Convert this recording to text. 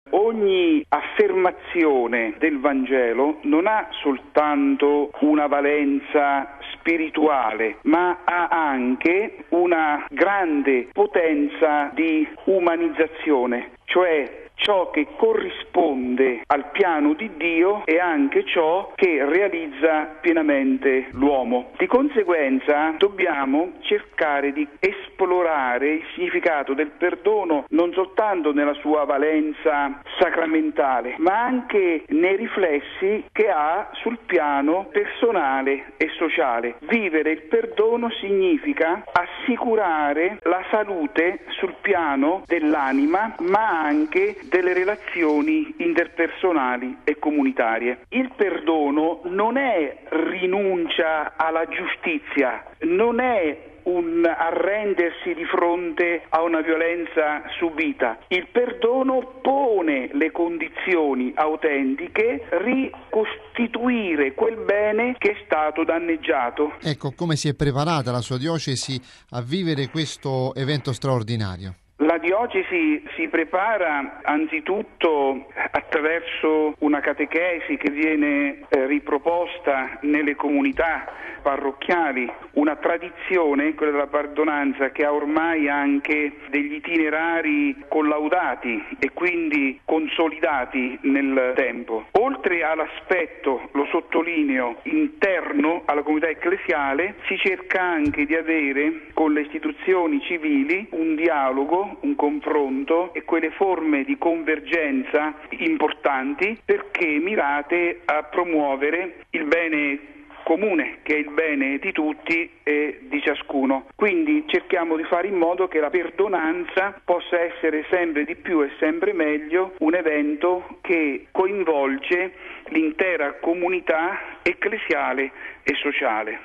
Ogni affermazione del Vangelo non ha soltanto una valenza spirituale, ma ha anche una grande potenza di umanizzazione, cioè ciò che corrisponde al piano di Dio è anche ciò che realizza pienamente l'uomo. Di conseguenza dobbiamo cercare di esplorare il significato del perdono non soltanto nella sua valenza sacramentale, ma anche nei riflessi che ha sul piano personale e sociale. Vivere il perdono significa assicurare la salute sul piano dell'anima, ma anche delle relazioni interpersonali e comunitarie. Il perdono non è rinuncia alla giustizia, non è un arrendersi di fronte a una violenza subita. Il perdono pone le condizioni autentiche ricostituire quel bene che è stato danneggiato. Ecco, come si è preparata la sua diocesi a vivere questo evento straordinario? La diocesi si prepara anzitutto attraverso una catechesi che viene riproposta nelle comunità parrocchiali, una tradizione, quella della perdonanza, che ha ormai anche degli itinerari collaudati e quindi consolidati nel tempo. Oltre all'aspetto, lo sottolineo, interno alla comunità ecclesiale, si cerca anche di avere con le istituzioni civili un dialogo, un confronto e quelle forme di convergenza importanti perché mirate a promuovere il bene comune, che è il bene di tutti e di ciascuno. Quindi cerchiamo di fare in modo che la perdonanza possa essere sempre di più e sempre meglio un evento che coinvolge l'intera comunità ecclesiale e sociale.